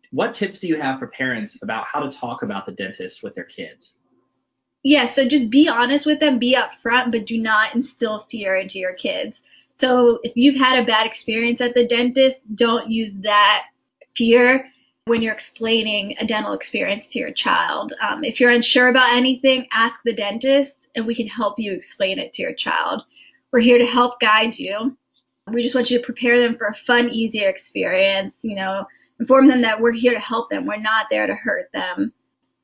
What tips do you have for parents about how to talk about the dentist with their kids? Yeah, so just be honest with them, be upfront, but do not instill fear into your kids. So if you've had a bad experience at the dentist, don't use that fear when you're explaining a dental experience to your child. If you're unsure about anything, ask the dentist and we can help you explain it to your child. We're here to help guide you. We just want you to prepare them for a fun, easier experience, inform them that we're here to help them. We're not there to hurt them.